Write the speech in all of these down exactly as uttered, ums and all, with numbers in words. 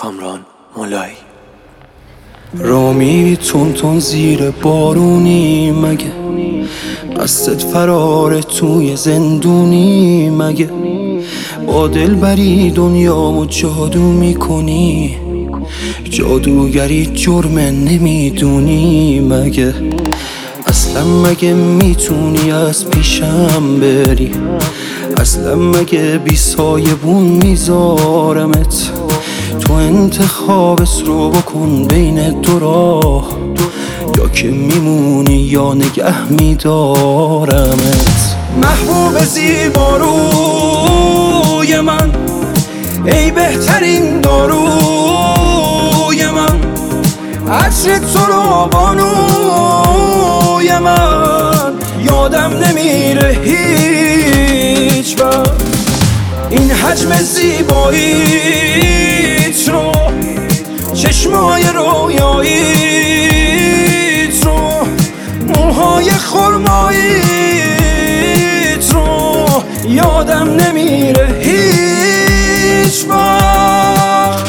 کامران مولایی. را میری تون تون زیر بارونی مگه؟ قصد فرار توی زندونی مگه؟ با دلبری دنیامو جادو میکنی، جادوگری جرم نمیدونی مگه؟ اصلا مگه میتونی از پیشم بری؟ اصلا مگه بی سایبون میذارمت؟ تو انتخابت رو بکن بین دو راه، یا که میمونی یا نگه میدارمت. محبوب زیباروی من، ای بهترین داروی من، عطر تو رو بانوی من، یادم نمیره هیچ وقت این حجم زیباییت رو، چشمای رویاییت رو، موهای خرماییت رو، یادم نمیره هیچ وقت.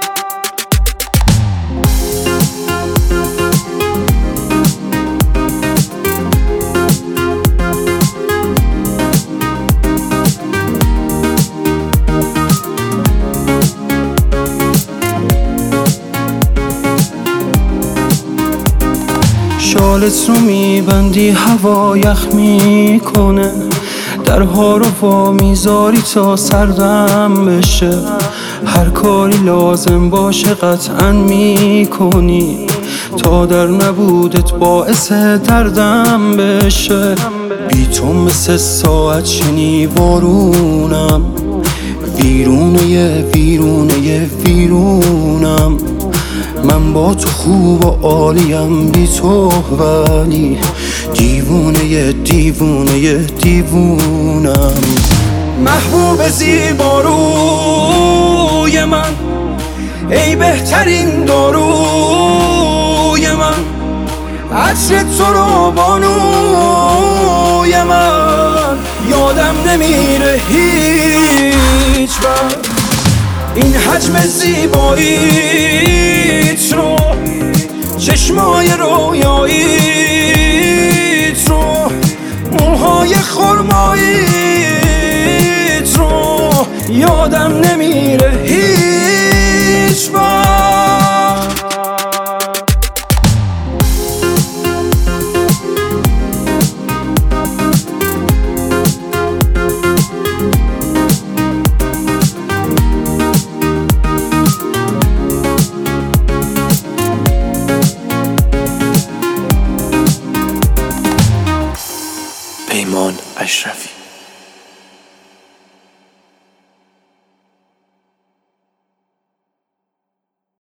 شالت رو میبندی هوا یخ میکنه، درها رو وا میذاری تا سردم بشه، هر کاری لازم باشه قطعا میکنی تا در نبودت باعث دردم بشه. بی تو مثل ساعت شنی وارونم، ویرونه ویرونه ویرونم. من با تو خوب و عالیم، بی تو ولی دیوونه دیوونه دیوونم. محبوب زیباروی من، ای بهترین داروی من، عطر تو رو بانوی من، یادم نمیره هیچ وقت این حجم زیباییت رو، چشمای رویاییت رو، موهای خرماییت رو، یادم نمیره هیچ وقت. پیمان اشرفی.